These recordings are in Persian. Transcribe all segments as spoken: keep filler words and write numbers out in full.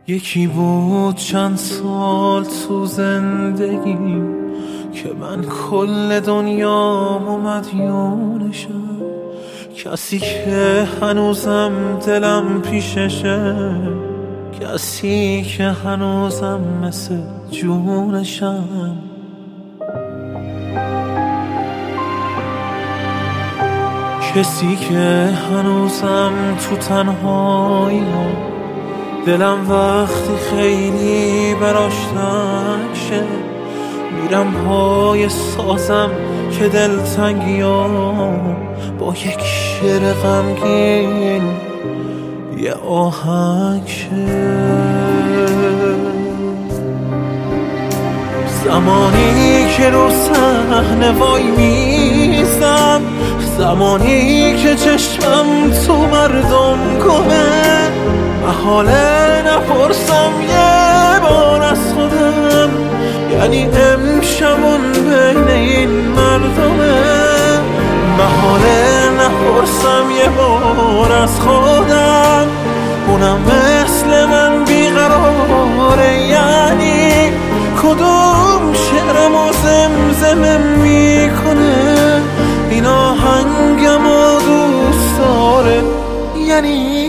یکی بود چند سال تو زندگی که من کل دنیام مدیونشم، کسی که هنوزم دلم پیششه، کسی که هنوزم مثل جونشم. کسی که هنوزم تو تنهایی، دلم وقتی خیلی براش تنگ شه، میرم پای سازم که دلتنگیام با یک شعر غمگین یه آهنگ شه. زمانی که رو صحنه وای میزم، زمانی که چشمم تو مردم گمه، محاله نپرسم یه بار از خودم، یعنی امشبون بین این مردمه. محاله نپرسم یه بار از خودم، اونم مثل من بیقراره، یعنی کدوم شعرمو زمزمه میکنه، این آهنگمو دوست داره، یعنی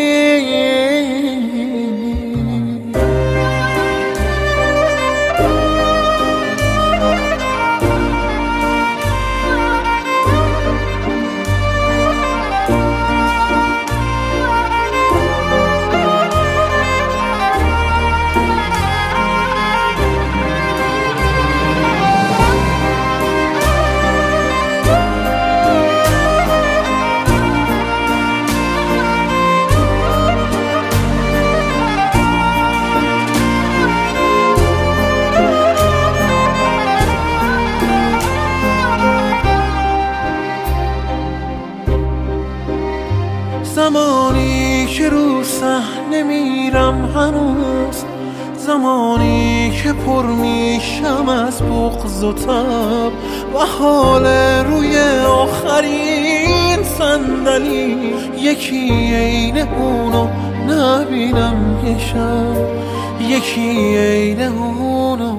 زمانی که رو صحنه میرم هنوز، زمانی که پر میشم از بغض و تب، و حال روی آخرین صندلی یکی عین اونو نبینم یه شب، یکی عین اونو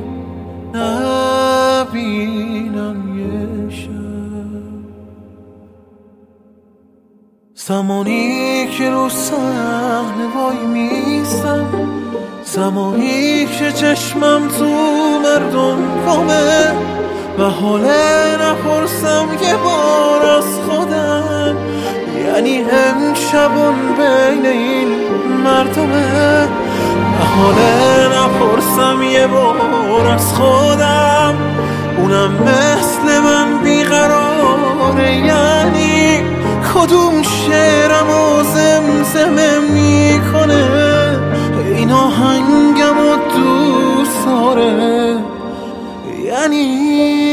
نبینم یه شب. زمانی که رو صحنه وای میستم، زمانی که چشمم تو مردم گمه، و حاله نپرسم یه بار از خودم، یعنی امشبون بین این مردمه. و حاله نپرسم یه بار از خودم، اونم مثل من بیقراره، یعنی کدوم شعرمو زمزمه میکنه، این آهنگمو دوست داره، یعنی